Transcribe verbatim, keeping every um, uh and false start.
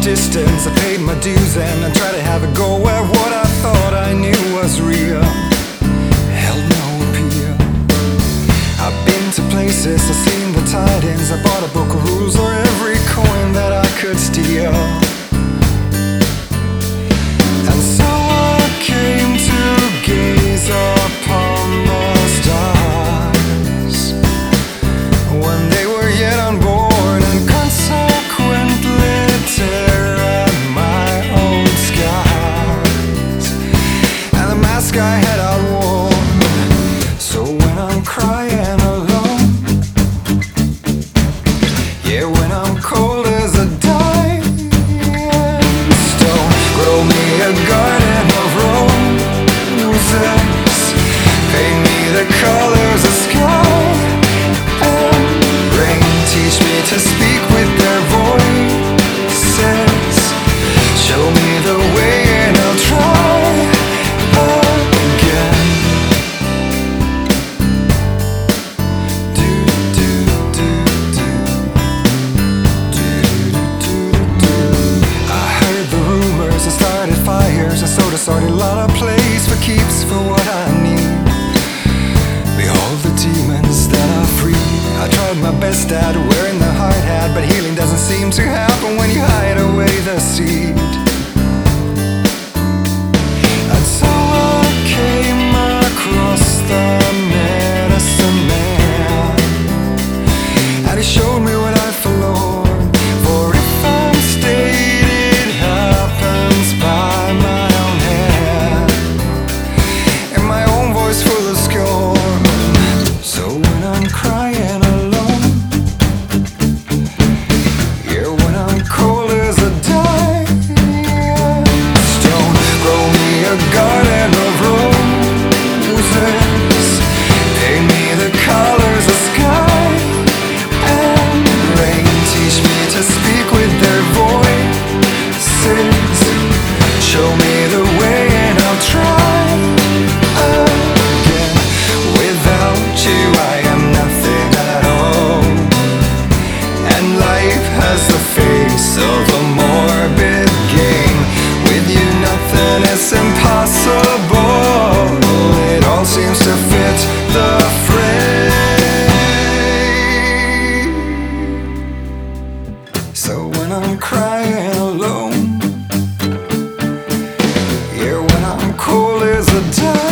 distance, I paid my dues and I tried to have a go at what I thought I knew was real. Held no appeal. I've been to places, I've seen the tidings, I bought a book of rules or every coin that I could steal. And so I came to gaze upon the stars when they were yet unborn, and consequently tear at my own skies and the mask I had outworn. So when I'm crying alone, yeah, when I'm cold as a dying stone, grow me a garden of roses, paint me the colors of sky and rain, teach me to speak with their voices, show me the way and I'll try again. Do, do, do, do. Do, do, do. I heard the rumors, I started fires, I sort of started a lot of plays for keeps for what I need. Behold the demons that are free. I tried my best at wearing the hard hat, but healing doesn't seem to happen when you hide away the seed. And so I came across the medicine man, and he showed me what I forlorn. For if I'm stayed, it happens by my own hand, and my own voice full of scorn. So when I'm crying alone, yeah, when I'm cold as a dying stone, grow me a garden of roses, paint me the colors of sky and rain, teach me to speak with their voices, show me the way and I'll try again. Without you I am nothing at all, and life has the face of a morbid game. With you nothing is impossible, it all seems to fit the frame. So when I'm crying alone, yeah, when I'm cold as a dove,